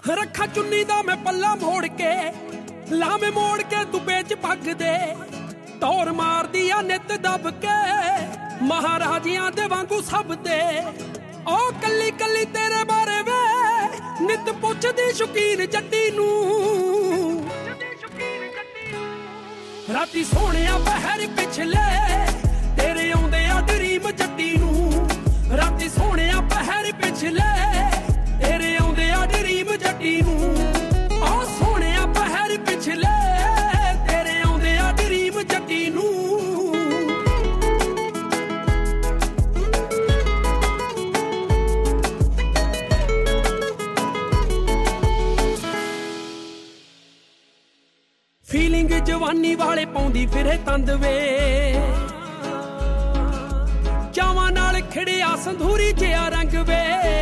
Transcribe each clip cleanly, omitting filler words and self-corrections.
ਰੱਖਾ ਚੁੰਨੀ ਦਾ ਮੈਂ ਪੱਲਾ ਮੋੜ ਕੇ ਲਾਵੇਂ ਮੋੜ ਕੇ ਤੂੰ ਵਿੱਚ ਪੱਗ ਦੇ ਟੌਰ ਮਾਰਦੀ ਆ ਨਿੱਤ ਦੱਬ ਕੇ ਮਹਾਰਾਜਿਆਂ ਦੇ ਵਾਂਗੂ ਸਭ ਤੇ ਉਹ ਕੱਲੀ ਕੱਲੀ ਤੇਰੇ ਬਾਰੇ ਵੇ ਨਿੱਤ ਪੁੱਛਦੀ ਸ਼ੌਕੀਨ ਜੱਟੀ ਨੂੰ ਰਾਤੀ ਸੋਹਣਿਆ ਪਹਿਰ ਪਿਛਲੇ ਤੇਰੇ ਆਉਂਦੇ ਆ ਡਰੀਮ ਜੱਟੀ ਨੂੰ ਰਾਤੀ ਸੋਹਣਿਆ ਪਹਿਰ ਪਿਛਲੇ ਤੇਰੇ ਆਉਂਦੇ ਆ ਡਰੀਮ ਜੱਟੀ ਨੂੰ ਆ ਸੋਹਣਿਆ ਪਹਿਰ ਪਿਛਲੇ ਤੇਰੇ ਆਉਂਦੇ ਆ ਡਰੀਮ ਜੱਟੀ ਨੂੰ ਫੀਲਿੰਗ ਜਵਾਨੀ ਵਾਲੇ ਪਾਉਂਦੀ ਫਿਰੇ ਤੰਦ ਵੇ ਚਾਵਾਂ ਨਾਲ ਖਿੜਿਆ ਸੰਧੂਰੀ ਜਿਹਾ ਰੰਗ ਵੇ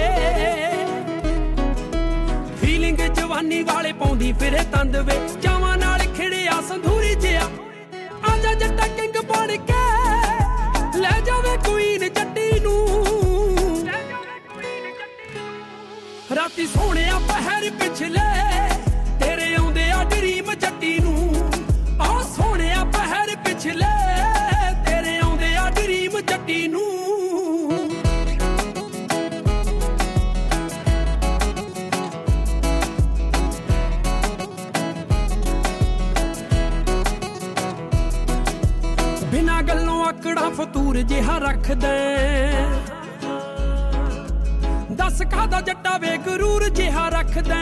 ਫੀਲਿੰਗ ਜਵਾਨੀ ਵਾਲੇ ਪਾਉਂਦੀ ਫਿਰੇ ਤੰਦ ਵੇ ਚਾਵਾਂ ਨਾਲ ਖਿੜਿਆ ਸੰਧੂਰੀ ਜਿਹਾ ਆਜਾ ਜੱਟਾ ਕਿੰਗ ਬਣ ਕੇ ਲੈ ਜਾਵੇ ਕੁਈਨ ਜੱਟੀ ਨੂੰ ਰਾਤੀ ਸੋਹਣਿਆ ਪਹਿਰ ਪਿਛਲੇ ਤੇਰੇ ਆਉਂਦੇ ਆ ਡਰੀਮ ਜੱਟੀ ਨੂੰ ਆ ਸੋਹਣਿਆ ਪਹਿਰ ਪਿਛਲੇ ਤੇਰੇ ਆਉਂਦੇ ਆ ਡਰੀਮ ਜੱਟੀ ਨੂੰ ਬਿਨਾਂ ਗੱਲੋਂ ਆਕੜਾ ਫਤੂਰ ਜਿਹਾ ਰੱਖਦਾ ਦੱਸ ਕਾਹਦਾ ਜੱਟਾ ਵੇ ਗਰੂਰ ਜਿਹਾ ਰੱਖਦਾ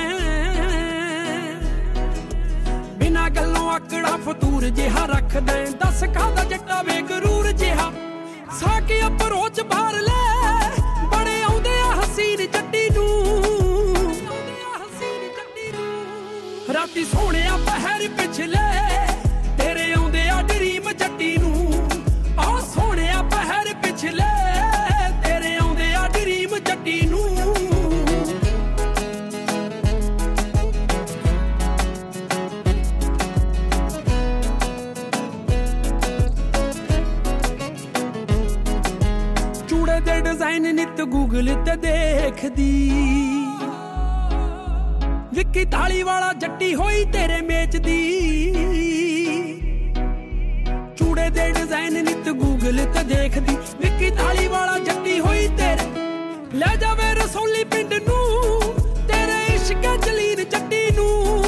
ਬਿਨਾਂ ਗੱਲੋਂ ਆਕੜਾ ਫਤੂਰ ਜਿਹਾ ਰੱਖਦਾ ਦੱਸ ਕਾਹਦਾ ਜੱਟਾ ਵੇ ਗਰੂਰ ਜਿਹਾ ਸਾਕੇ ਅਪਰੋਚ ਬਾਹਰ ਲੈ ਬੜੇ ਆਉਂਦੇ ਆ ਹਸੀਨ ਜੱਟੀ ਨੂੰ ਰਾਤੀ ਸੋਹਣਿਆ ਪਹਿਰ ਪਿਛਲੇ ਤੇਰੇ ਆਉਂਦੇ ਆ ਡਰੀਮ ਜੱਟੀ ਨੂੰ ਆ ਸੋਹਣਿਆ ਪਹਿਰ ਪਿਛਲੇ ਤੇਰੇ ਆਉਂਦੇ ਆ ਡਰੀਮ ਜੱਟੀ ਨੂੰ ਦੇ ਡਿਜ਼ਾਈਨ ਨਿੱਤ ਗੂਗਲ ਤੇ ਦੇਖਦੀ ਵਿੱਕੀ ਥਾਲੀ ਵਾਲਾ ਜੱਟੀ ਹੋਈ ਤੇਰੇ ਮੇਚ ਦੀ ਚੂੜੇ ਦੇ ਡਿਜ਼ਾਈਨ ਨਿੱਤ ਗੂਗਲ ਤੇ ਦੇਖਦੀ ਵਿੱਕੀ ਥਾਲੀ ਵਾਲਾ ਜੱਟੀ ਹੋਈ ਤੇਰੇ ਲੈ ਜਾਵੇ ਰਸੌਲੀ ਪਿੰਡ ਨੂੰ ਤੇਰੇ ਇਸ਼ਕ ਜਲੀਨ ਜੱਟੀ ਨੂੰ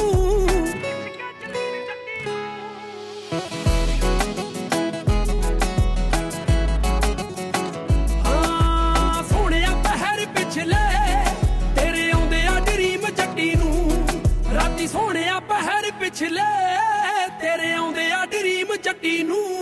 ਤੇਰੇ ਆਉਂਦੇ ਆ ਡਰੀਮ ਜੱਟੀ ਨੂੰ ਰਾਤੀ ਸੋਹਣਿਆ ਪਹਿਰ ਪਿਛਲੇ ਤੇਰੇ ਆਉਂਦੇ ਆ ਡਰੀਮ ਜੱਟੀ ਨੂੰ